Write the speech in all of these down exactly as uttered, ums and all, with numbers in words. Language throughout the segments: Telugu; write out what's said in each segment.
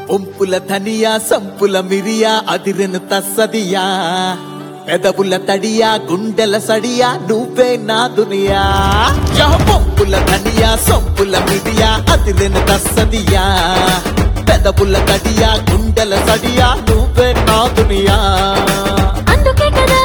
ఒంపుల ధనియా సంపుల మిరియా అదిరెను తస్సదియా పెదవుల తడియా గుండెల సడియా నువ్వే నా దునియా ఒంపుల ధనియా సంపుల మిరియా అదిరెను తస్సదియా పెదవుల తడియా గుండెల సడియా నువ్వే నా దునియా అందుకే కదా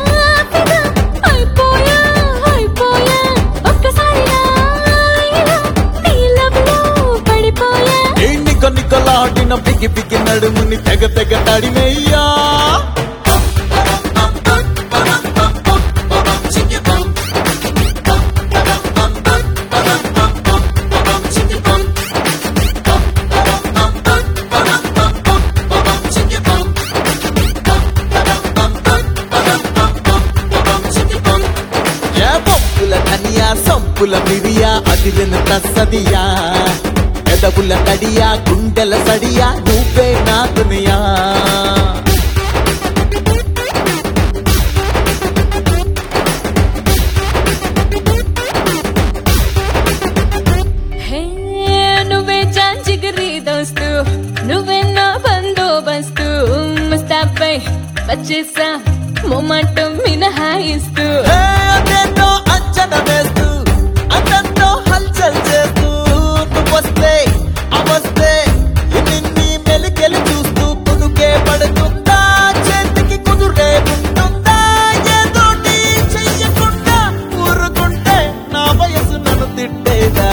అయిపోయా అయిపోయా ఒక్కసారిగా నీ లవ్లో పడిపోయా నిక నికలాడిన బిగి బిగి నడుముని తెగ తెగ తడిమయ్యా సంపుల మిరియా అదిరెను తస్సదియా పెదవుల తడియా గుండెల సడియా నువ్వే నా దునియా నువ్వే జాన్ జిగరి దోస్తు నువ్వే నా బందోబస్తు ముస్తాబై వచ్చేసా మొమాటం మినహాయిస్తూ అదేంటో అంచన వేస్తూ అదంతో హల్చల్ చేస్తూ నువ్వొస్తే అవస్తే నిన్ని మెలికెలి చూస్తూ పునుకే పడుతుందా చేతికి కుదురే ఉంటుందా ఏదోటి చెయ్యకుండా ఊరుకుంటే నా వయసు నన్ను తిట్టేదా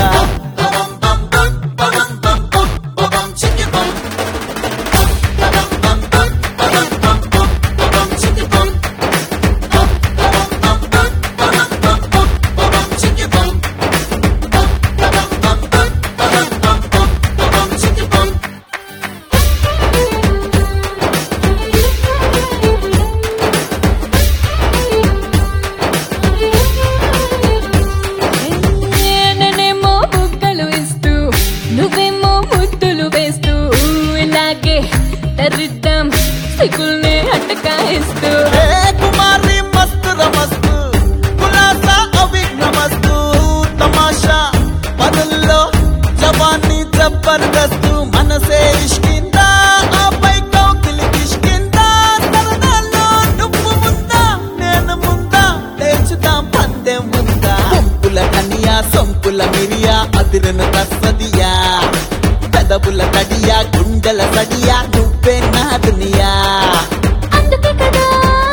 నువ్వేమో ముద్దులు వేస్తూ ఇలాగే తరిద్దాం సిగ్గుల్ని అట్టకాయిస్తూ కుమారి మస్తు రమస్తు కులాసా అవిఘ్నమస్తు తమాషా పనుల్లో జవాన్ని జబర్దస్తు మనసే ఇష్కిందా ఆపై కౌకిలి కిష్కిందా సరదాల్లో నువ్వు ముందా నేను ముందా లేచుదాం పందెం ముందా సొంపుల కనియా సొంపుల మిరియా అదిరెను తస్సదియా పెదవుల తడియా గుండెల సడియా నువ్వే నా దునియా అందుకే కదా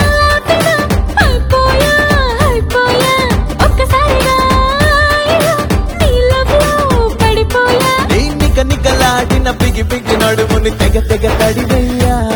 అయిపోయా అయిపోయా ఒక్కసారిగా నీ లవ్లో పడిపోయా నిక నికలాడిన బిగి బిగి నడుముని తెగ తెగ తడివయ్యా